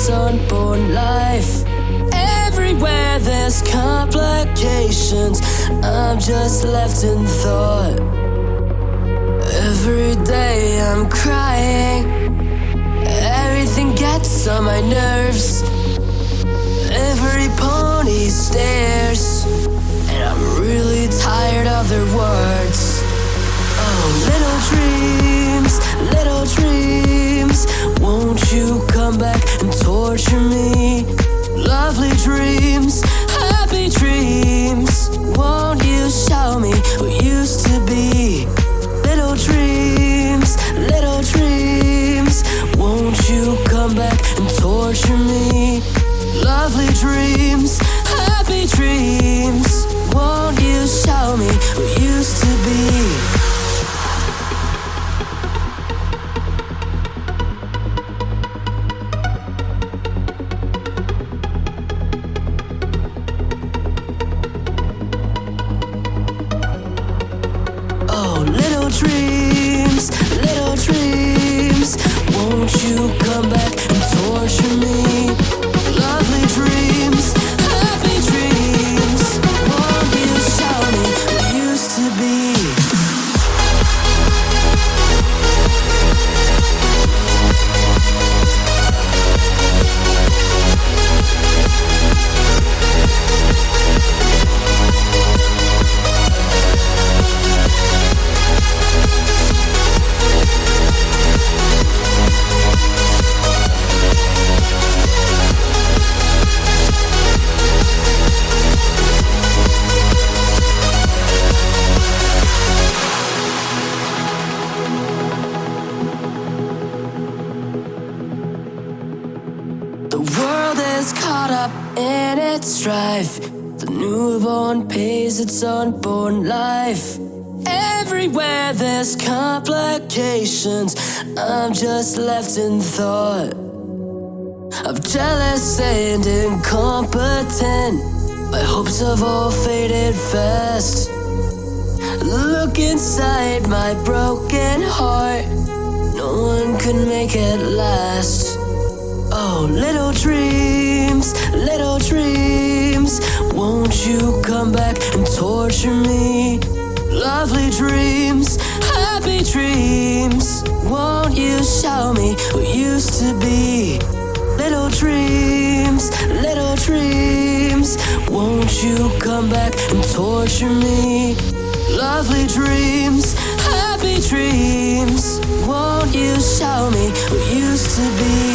its unborn life. Everywhere there's complications, I'm just left in thought. Every day I'm crying, everything gets on my nerves. Every pony stares, and I'm really tired of their words. Oh, little dreams, won't you come back and torture me? Lovely dreams, happy dreams, won't you show me who used to be? Little dreams, won't you come back and torture me? Lovely dreams, happy dreams, won't you show me who used to be? Oh, little dreams, won't you come back and torture me? Lovely dreams, happy dreams, won't you show me who used to be? The world is caught up in its strife. The newborn pays its unborn life. Everywhere there's complications, I'm just left in thought. I'm jealous and incompetent. My hopes have all faded fast. Look inside my broken heart, no one could make it last. Oh, little dreams, won't you come back and torture me? Lovely dreams, happy dreams, won't you show me who used to be? Little dreams, won't you come back and torture me? Lovely dreams, happy dreams, won't you show me who used to be?